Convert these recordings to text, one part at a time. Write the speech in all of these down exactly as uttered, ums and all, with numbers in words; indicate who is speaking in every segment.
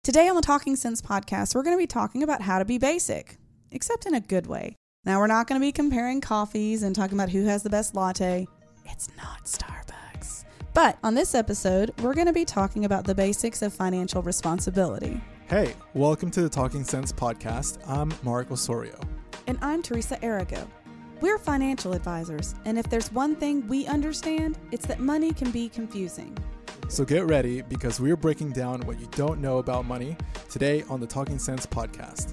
Speaker 1: Today on the Talking Sense podcast, we're going to be talking about how to be basic, except in a good way. Now, we're not going to be comparing coffees and talking about who has the best latte. It's not Starbucks. But on this episode, we're going to be talking about the basics of financial responsibility.
Speaker 2: Hey, welcome to the Talking Sense podcast. I'm Mark Osorio.
Speaker 1: And I'm Teresa Arago. We're financial advisors, and if there's one thing we understand, it's that money can be confusing.
Speaker 2: So get ready, because we're breaking down what you don't know about money today on the Talking Sense podcast.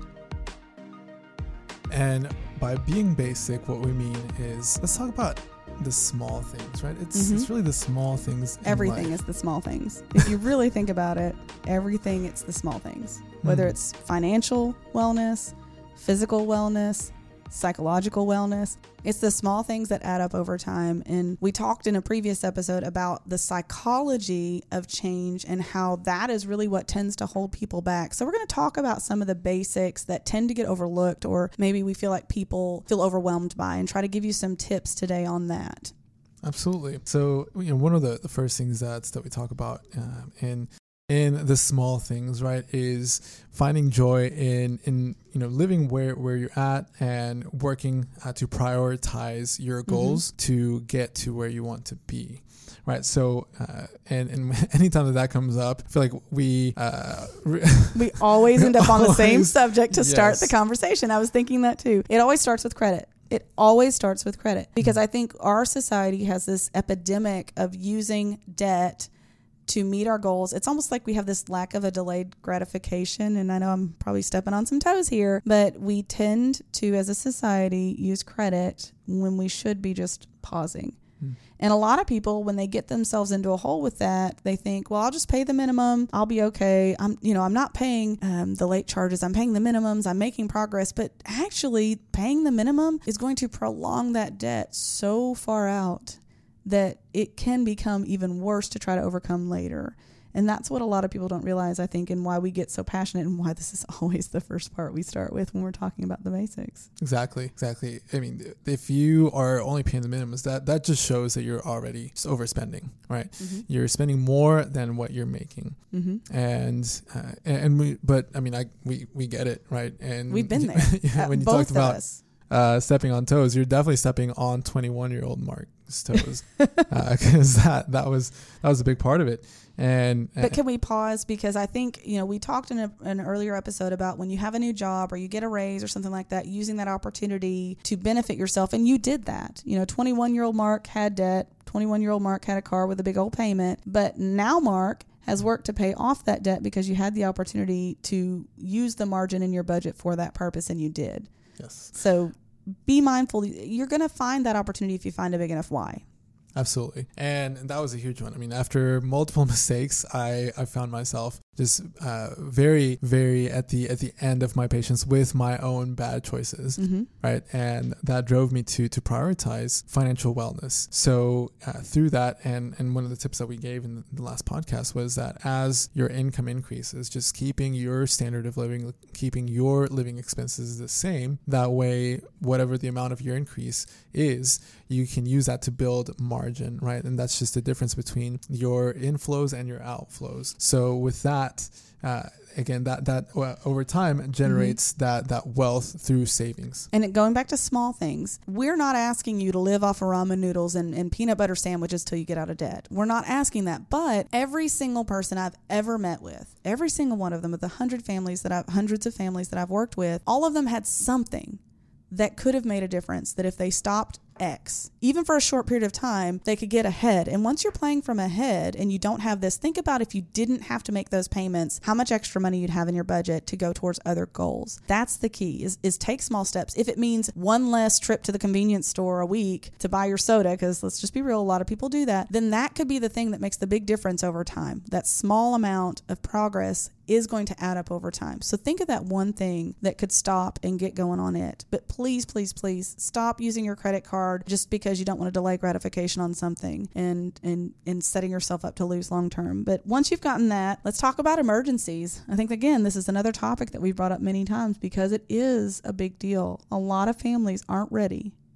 Speaker 2: And by being basic, what we mean is, let's talk about the small things, right? It's mm-hmm. it's really the small things.
Speaker 1: Everything
Speaker 2: in life.
Speaker 1: is the small things. If you really think about it, everything, it's the small things. Whether mm. it's financial wellness, physical wellness, psychological wellness. It's the small things that add up over time. And we talked in a previous episode about the psychology of change and how that is really what tends to hold people back. So we're going to talk about some of the basics that tend to get overlooked, or maybe we feel like people feel overwhelmed by, and try to give you some tips today on that.
Speaker 2: Absolutely. So, you know, one of the, the first things that's, that we talk about um, in in the small things, right, is finding joy in, in you know, living where, where you're at and working uh, to prioritize your goals mm-hmm. to get to where you want to be. Right. So, uh, and, and anytime that that comes up, I feel like we, uh,
Speaker 1: we always end up on the same subject to
Speaker 2: yes.
Speaker 1: start the conversation. I was thinking that too. It always starts with credit. It always starts with credit, because I think our society has this epidemic of using debt to meet our goals. It's almost like we have this lack of a delayed gratification. And I know I'm probably stepping on some toes here, but we tend to, as a society, use credit when we should be just pausing. Hmm. And a lot of people, when they get themselves into a hole with that, they think, well, I'll just pay the minimum. I'll be okay. I'm, you know, I'm not paying um, the late charges. I'm paying the minimums. I'm making progress. But actually, paying the minimum is going to prolong that debt so far out that it can become even worse to try to overcome later. And that's what a lot of people don't realize, I think, and why we get so passionate, and why this is always the first part we start with when we're talking about the basics.
Speaker 2: Exactly, exactly. I mean, if you are only paying the minimums, that, that just shows that you're already just overspending, right? Mm-hmm. You're spending more than what you're making. Mm-hmm. And, uh, and we, but I mean, I, we, we get it, right? And
Speaker 1: we've been there.
Speaker 2: yeah, when you
Speaker 1: Both
Speaker 2: talked about
Speaker 1: us.
Speaker 2: Uh, stepping on toes, you're definitely stepping on twenty-one-year-old Mark's toes, because uh, that that was that was a big part of it. And
Speaker 1: but can we pause, because I think, you know, we talked in a, an earlier episode about when you have a new job or you get a raise or something like that, using that opportunity to benefit yourself, and you did that. You know, twenty-one-year-old Mark had debt. twenty-one-year-old Mark had a car with a big old payment, but now Mark has worked to pay off that debt because you had the opportunity to use the margin in your budget for that purpose, and you did.
Speaker 2: Yes.
Speaker 1: So be mindful. You're going to find that opportunity if you find a big enough why.
Speaker 2: Absolutely. And that was a huge one. I mean, after multiple mistakes, I, I found myself just uh, very, very at the at the end of my patience with my own bad choices, mm-hmm. right? And that drove me to to prioritize financial wellness. So uh, through that, and, and one of the tips that we gave in the last podcast was that as your income increases, just keeping your standard of living, keeping your living expenses the same. That way, whatever the amount of your increase is, you can use that to build margin, right? And that's just the difference between your inflows and your outflows. So with that, uh, again, that that uh, over time generates mm-hmm. that that wealth through savings.
Speaker 1: And going back to small things, we're not asking you to live off of ramen noodles and, and peanut butter sandwiches till you get out of debt. We're not asking that. But every single person I've ever met with, every single one of them, with the hundred families that I've hundreds of families that I've worked with, all of them had something that could have made a difference, that if they stopped X, even for a short period of time, they could get ahead. And once you're playing from ahead and you don't have this, think about if you didn't have to make those payments, how much extra money you'd have in your budget to go towards other goals. That's the key, is, is take small steps. If it means one less trip to the convenience store a week to buy your soda, because let's just be real, a lot of people do that, then that could be the thing that makes the big difference over time. That small amount of progress is going to add up over time. So think of that one thing that could stop and get going on it. But please, please, please stop using your credit card just because you don't want to delay gratification on something and, and, and setting yourself up to lose long term. But once you've gotten that, let's talk about emergencies. I think, again, this is another topic that we've brought up many times because it is a big deal. A lot of families aren't ready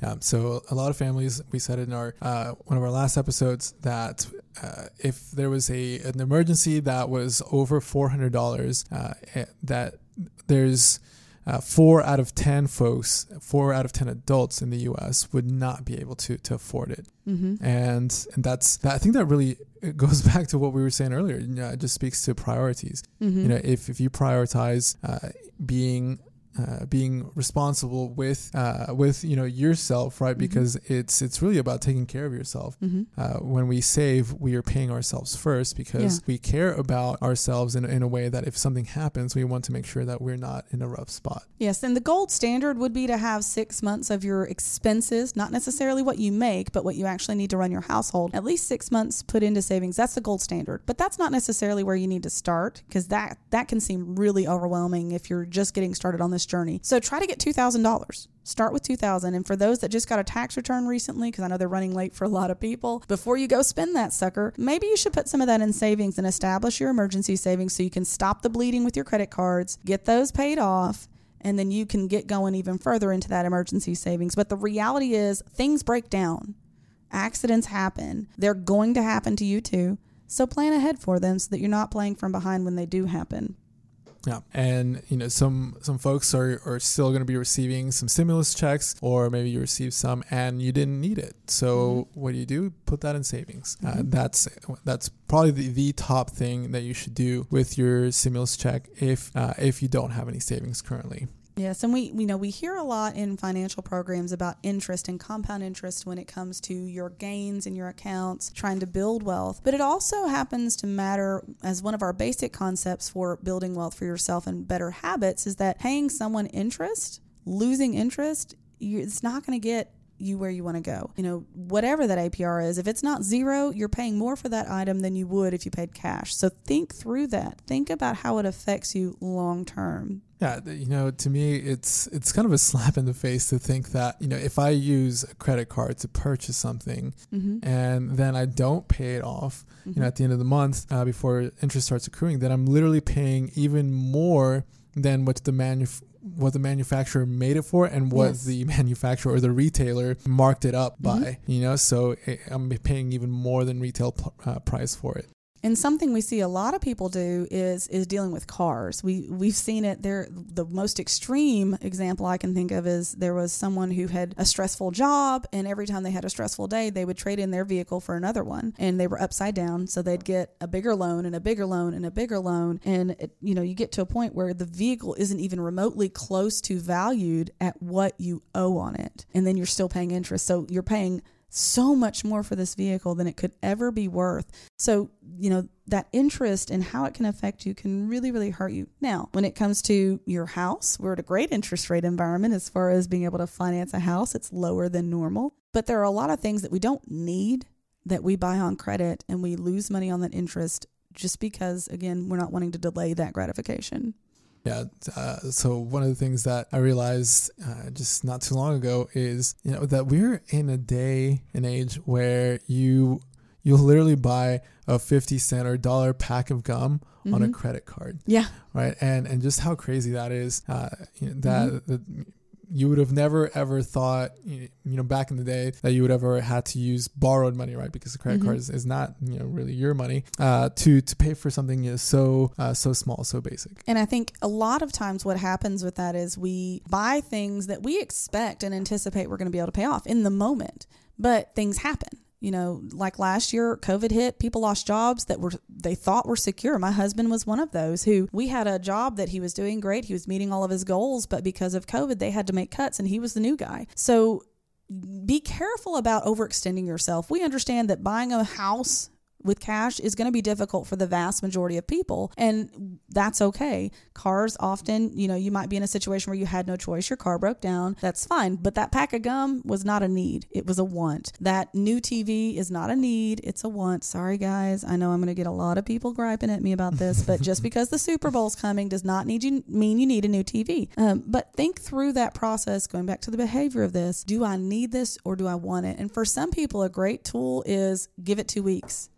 Speaker 2: Yeah, so a lot of families, we said in our uh, one of our last episodes that uh, if there was a an emergency that was over four hundred dollars, uh, that there's uh, four out of ten folks, four out of ten adults in the U S would not be able to to afford it. Mm-hmm. And and that's that, I think that really it goes back to what we were saying earlier. You know, it just speaks to priorities. Mm-hmm. You know, if if you prioritize uh, being Uh, being responsible with uh, with you know yourself, right? Mm-hmm. Because it's it's really about taking care of yourself. Mm-hmm. Uh, when we save, we are paying ourselves first because yeah. we care about ourselves in in a way that if something happens, we want to make sure that we're not in a rough spot.
Speaker 1: Yes, and the gold standard would be to have six months of your expenses, not necessarily what you make, but what you actually need to run your household, at least six months put into savings. That's the gold standard. But that's not necessarily where you need to start, because that that can seem really overwhelming if you're just getting started on this journey. So try to get two thousand dollars. Start with two thousand dollars. And for those that just got a tax return recently, because I know they're running late for a lot of people, before you go spend that sucker, maybe you should put some of that in savings and establish your emergency savings so you can stop the bleeding with your credit cards, get those paid off, and then you can get going even further into that emergency savings. But the reality is things break down. Accidents happen. They're going to happen to you too. So plan ahead for them so that you're not playing from behind when they do happen.
Speaker 2: Yeah. And, you know, some, some folks are, are still going to be receiving some stimulus checks, or maybe you received some and you didn't need it. So mm-hmm. what do you do? Put that in savings. Mm-hmm. Uh, that's, that's probably the, the top thing that you should do with your stimulus check if, uh, if you don't have any savings currently.
Speaker 1: Yes, and we we know we hear a lot in financial programs about interest and compound interest when it comes to your gains in your accounts, trying to build wealth. But it also happens to matter as one of our basic concepts for building wealth for yourself and better habits is that paying someone interest, losing interest, you, it's not going to get you where you want to go. You know, whatever that A P R is, if it's not zero, you're paying more for that item than you would if you paid cash. So think through that. Think about how it affects you long term.
Speaker 2: Yeah, you know, to me, it's it's kind of a slap in the face to think that, you know, if I use a credit card to purchase something mm-hmm. and then I don't pay it off, mm-hmm. you know, at the end of the month uh, before interest starts accruing, then I'm literally paying even more than what the manuf- what the manufacturer made it for and what yes. the manufacturer or the retailer marked it up by, mm-hmm. you know, so I'm paying even more than retail uh, price for it.
Speaker 1: And something we see a lot of people do is is dealing with cars. We we've seen it there. The most extreme example I can think of is there was someone who had a stressful job, and every time they had a stressful day, they would trade in their vehicle for another one, and they were upside down. So they'd get a bigger loan and a bigger loan and a bigger loan, and it, you know, you get to a point where the vehicle isn't even remotely close to valued at what you owe on it, and then you're still paying interest. So you're paying so much more for this vehicle than it could ever be worth. So, you know, that interest and how it can affect you can really, really hurt you. Now, when it comes to your house, we're at a great interest rate environment as far as being able to finance a house. It's lower than normal. But there are a lot of things that we don't need that we buy on credit, and we lose money on that interest just because, again, we're not wanting to delay that gratification.
Speaker 2: Yeah. Uh, so one of the things that I realized uh, just not too long ago is, you know, that we're in a day and age where you you'll literally buy a fifty cent or dollar pack of gum mm-hmm. on a credit card.
Speaker 1: Yeah.
Speaker 2: Right. And and just how crazy that is. Uh, you know, that, mm-hmm. that you would have never ever thought, you know, back in the day that you would ever had to use borrowed money, right? Because the credit mm-hmm. card is, is not, you know, really your money uh, to to pay for something you know, so uh, so small, so basic.
Speaker 1: And I think a lot of times what happens with that is we buy things that we expect and anticipate we're going to be able to pay off in the moment, but things happen. You know, like last year, COVID hit, people lost jobs that were they thought were secure. My husband was one of those who we had a job that he was doing great. He was meeting all of his goals, but because of COVID, they had to make cuts and he was the new guy. So be careful about overextending yourself. We understand that buying a house with cash is going to be difficult for the vast majority of people, and that's okay. Cars often, you know, you might be in a situation where you had no choice. Your car broke down. That's fine. But that pack of gum was not a need. It was a want. That new T V is not a need. It's a want. Sorry, guys. I know I'm going to get a lot of people griping at me about this, but just because the Super Bowl's coming does not need you mean you need a new T V. Um, but think through that process, going back to the behavior of this. Do I need this or do I want it? And for some people, a great tool is give it two weeks.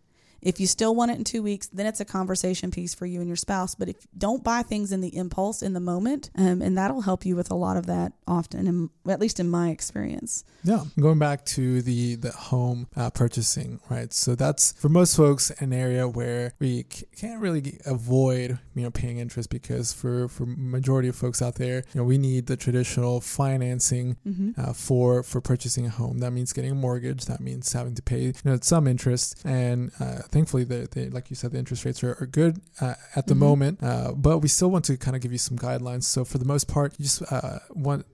Speaker 1: If you still want it in two weeks, then it's a conversation piece for you and your spouse. But if don't buy things in the impulse in the moment, um, and that'll help you with a lot of that often, in, at least in my experience.
Speaker 2: Yeah. Going back to the, the home uh, purchasing, right? So that's for most folks an area where we c- can't really avoid, you know, paying interest, because for, for majority of folks out there, you know, we need the traditional financing mm-hmm. uh, for, for purchasing a home. That means getting a mortgage. That means having to pay, you know, some interest. And uh, thankfully, the, the, like you said, the interest rates are, are good uh, at the mm-hmm. moment, uh, but we still want to kind of give you some guidelines. So for the most part, you just uh, want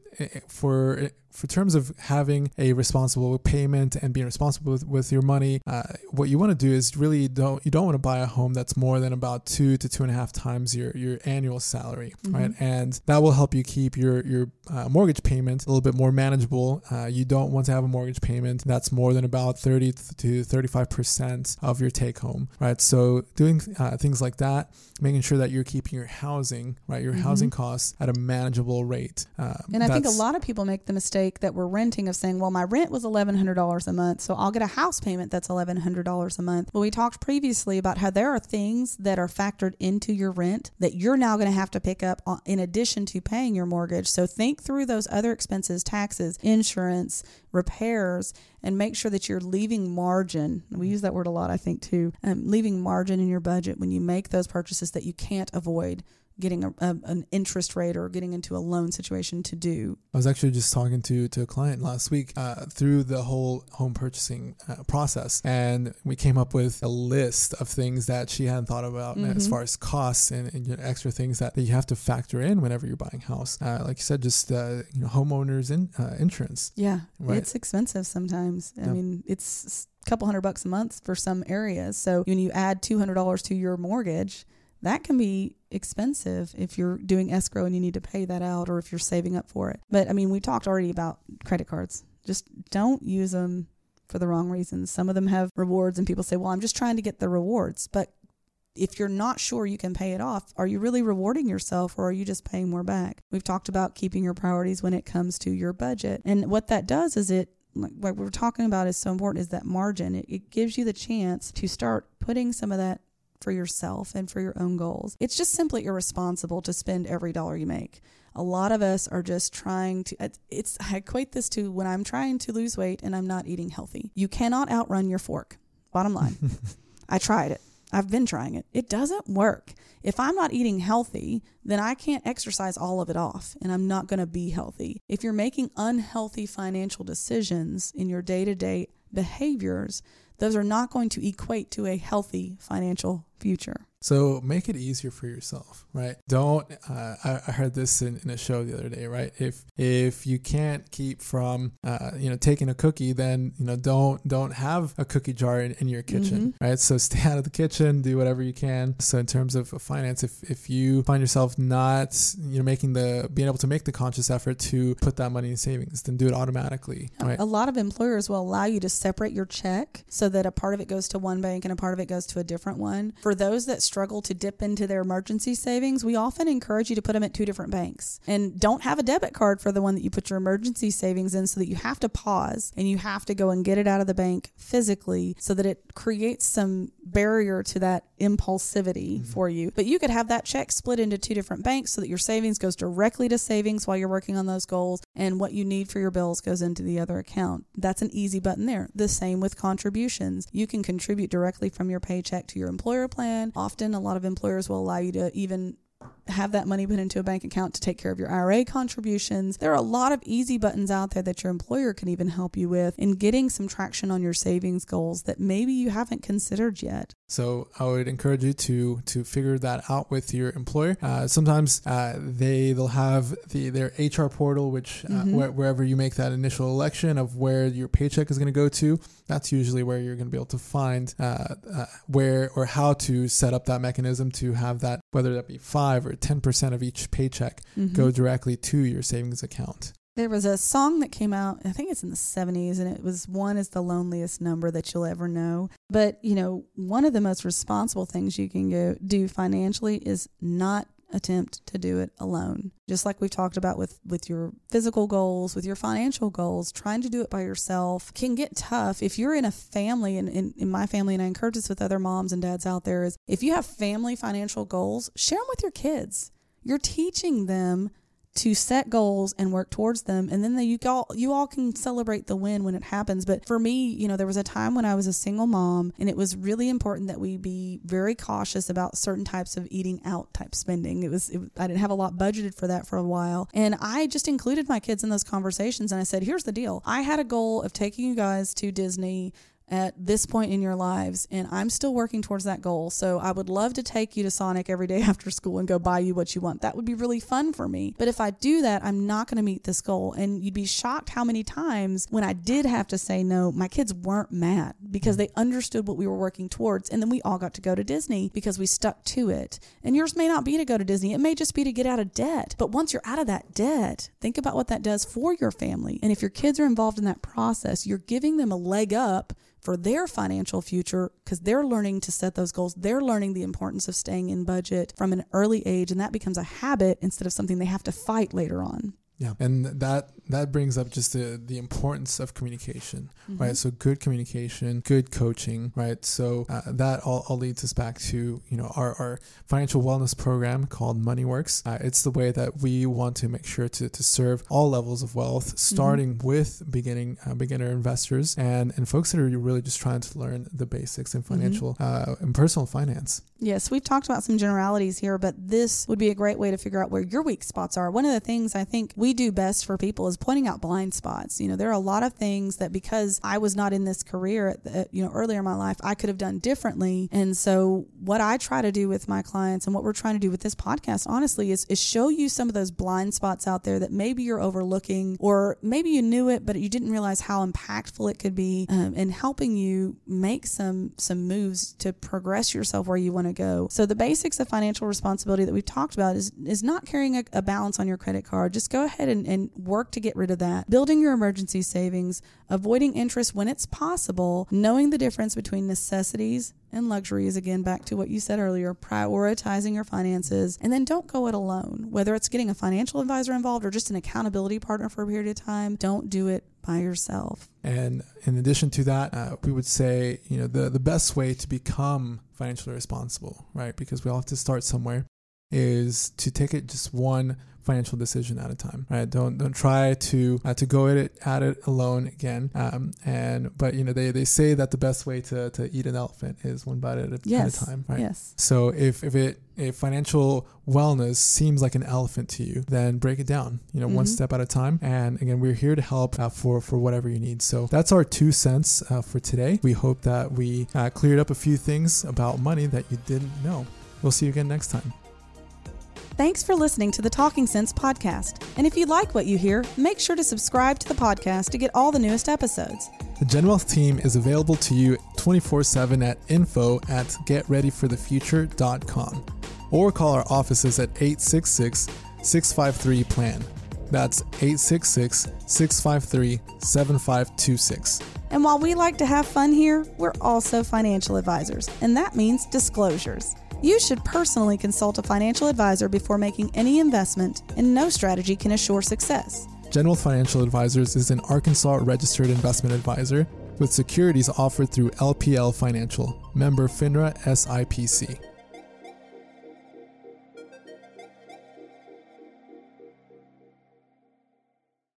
Speaker 2: for for terms of having a responsible payment and being responsible with, with your money, uh, what you want to do is really don't you don't want to buy a home that's more than about two to two and a half times your your annual salary, mm-hmm. right? And that will help you keep your your uh, mortgage payment a little bit more manageable. Uh, you don't want to have a mortgage payment that's more than about thirty to thirty-five percent of your take home, right? So doing uh, things like that, making sure that you're keeping your housing, right, your mm-hmm. housing costs at a manageable rate. Uh,
Speaker 1: and I think a lot of people make the mistake that we're renting of saying, well, my rent was eleven hundred dollars a month, so I'll get a house payment that's eleven hundred dollars a month. But we talked previously about how there are things that are factored into your rent that you're now going to have to pick up in addition to paying your mortgage. So think through those other expenses, taxes, insurance, repairs, and make sure that you're leaving margin. We use that word a lot, I think, too. Um, leaving margin in your budget when you make those purchases that you can't avoid getting a, a, an interest rate or getting into a loan situation to do.
Speaker 2: I was actually just talking to, to a client last week uh, through the whole home purchasing uh, process, and we came up with a list of things that she hadn't thought about mm-hmm. as far as costs and, and you know, extra things that, that you have to factor in whenever you're buying a house. Uh, like you said, just uh, you know, homeowners in, uh, insurance.
Speaker 1: Yeah,
Speaker 2: right?
Speaker 1: It's expensive sometimes. I
Speaker 2: yeah.
Speaker 1: mean, it's a couple hundred bucks a month for some areas. So when you add two hundred dollars to your mortgage, that can be expensive if you're doing escrow and you need to pay that out, or if you're saving up for it. But I mean, we talked already about credit cards. Just don't use them for the wrong reasons. Some of them have rewards and people say, well, I'm just trying to get the rewards. But if you're not sure you can pay it off, are you really rewarding yourself, or are you just paying more back? We've talked about keeping your priorities when it comes to your budget. And what that does is it, like what we're talking about is so important, is that margin. It, it gives you the chance to start putting some of that for yourself and for your own goals. It's just simply irresponsible to spend every dollar you make. A lot of us are just trying to, it's, I equate this to when I'm trying to lose weight and I'm not eating healthy. You cannot outrun your fork. Bottom line. I tried it. I've been trying it. It doesn't work. If I'm not eating healthy, then I can't exercise all of it off, and I'm not going to be healthy. If you're making unhealthy financial decisions in your day-to-day behaviors, those are not going to equate to a healthy financial future.
Speaker 2: So make it easier for yourself, right? Don't, uh, I, I heard this in, in a show the other day, right? If, if you can't keep from, uh, you know, taking a cookie, then, you know, don't, don't have a cookie jar in, in your kitchen, mm-hmm. right? So stay out of the kitchen, do whatever you can. So in terms of finance, if, if you find yourself not, you know, making the, being able to make the conscious effort to put that money in savings, then do it automatically, right?
Speaker 1: A lot of employers will allow you to separate your check so that a part of it goes to one bank and a part of it goes to a different one. For those that struggle to dip into their emergency savings, we often encourage you to put them at two different banks, and don't have a debit card for the one that you put your emergency savings in, so that you have to pause and you have to go and get it out of the bank physically, so that it creates some barrier to that impulsivity mm-hmm. for you. But you could have that check split into two different banks so that your savings goes directly to savings while you're working on those goals, and what you need for your bills goes into the other account. That's an easy button there. The same with contributions. You can contribute directly from your paycheck to your employer plan. Often a lot of employers will allow you to even have that money put into a bank account to take care of your I R A contributions. There are a lot of easy buttons out there that your employer can even help you with in getting some traction on your savings goals that maybe you haven't considered yet.
Speaker 2: So I would encourage you to to figure that out with your employer. Uh, sometimes uh, they they'll have the their H R portal, which uh, mm-hmm. wh- wherever you make that initial election of where your paycheck is going to go to, that's usually where you're going to be able to find uh, uh, where or how to set up that mechanism to have that, whether that be five or ten percent of each paycheck mm-hmm. go directly to your savings account.
Speaker 1: There was a song that came out, I think it's in the seventies, and it was "One is the Loneliest Number That You'll Ever Know." But, you know, one of the most responsible things you can go do financially is not attempt to do it alone. Just like we've talked about with, with your physical goals, with your financial goals, trying to do it by yourself can get tough. If you're in a family, and in, in my family, and I encourage this with other moms and dads out there, is if you have family financial goals, share them with your kids. You're teaching them to set goals and work towards them. And then the, you all, you all can celebrate the win when it happens. But for me, you know, there was a time when I was a single mom, and it was really important that we be very cautious about certain types of eating out type spending. It was, it, I didn't have a lot budgeted for that for a while. And I just included my kids in those conversations. And I said, here's the deal. I had a goal of taking you guys to Disney at this point in your lives, and I'm still working towards that goal. So I would love to take you to Sonic every day after school and go buy you what you want. That would be really fun for me. But if I do that, I'm not going to meet this goal. And you'd be shocked how many times when I did have to say no, my kids weren't mad because they understood what we were working towards. And then we all got to go to Disney because we stuck to it. And yours may not be to go to Disney. It may just be to get out of debt. But once you're out of that debt, think about what that does for your family. And if your kids are involved in that process, you're giving them a leg up for their financial future because they're learning to set those goals. They're learning the importance of staying in budget from an early age, and that becomes a habit instead of something they have to fight later on.
Speaker 2: Yeah. And that that brings up just the, the importance of communication, mm-hmm. right? So good communication, good coaching, right? So uh, that all, all leads us back to, you know, our, our financial wellness program called MoneyWorks. Uh, it's the way that we want to make sure to, to serve all levels of wealth, starting mm-hmm. with beginning uh, beginner investors and, and folks that are really just trying to learn the basics in financial mm-hmm. uh, and personal finance.
Speaker 1: Yes, we've talked about some generalities here, but this would be a great way to figure out where your weak spots are. One of the things I think we do best for people is pointing out blind spots. You know, there are a lot of things that because I was not in this career, at the, you know, earlier in my life, I could have done differently. And so what I try to do with my clients and what we're trying to do with this podcast, honestly, is, is show you some of those blind spots out there that maybe you're overlooking, or maybe you knew it, but you didn't realize how impactful it could be um, in helping you make some, some moves to progress yourself where you want to go. So the basics of financial responsibility that we've talked about is, is not carrying a, a balance on your credit card. Just go ahead and, and work to get rid of that. Building your emergency savings, avoiding interest when it's possible, knowing the difference between necessities and luxuries, again, back to what you said earlier, prioritizing your finances, and then don't go it alone. Whether it's getting a financial advisor involved or just an accountability partner for a period of time, don't do it by yourself.
Speaker 2: And in addition to that, uh, we would say, you know, the, the best way to become financially responsible, right? Because we all have to start somewhere, is to take it just one financial decision at a time, right? Don't don't try to uh, to go at it at it alone again. Um, and but you know they, they say that the best way to, to eat an elephant is one bite at a,
Speaker 1: yes.
Speaker 2: at a time, right?
Speaker 1: Yes.
Speaker 2: So if if it if financial wellness seems like an elephant to you, then break it down, you know, mm-hmm. one step at a time. And again, we're here to help uh, for for whatever you need. So that's our two cents uh, for today. We hope that we uh, cleared up a few things about money that you didn't know. We'll see you again next time.
Speaker 1: Thanks for listening to the Talking Sense podcast. And if you like what you hear, make sure to subscribe to the podcast to get all the newest episodes.
Speaker 2: The GenWealth team is available to you twenty-four seven at info at get ready for the future dot com or call our offices at eight six six, six five three, P L A N. That's eight six six, six five three, seven five two six.
Speaker 1: And while we like to have fun here, we're also financial advisors, and that means disclosures. You should personally consult a financial advisor before making any investment, and no strategy can assure success.
Speaker 2: GenWealth Financial Advisors is an Arkansas registered investment advisor with securities offered through L P L Financial, member FINRA S I P C.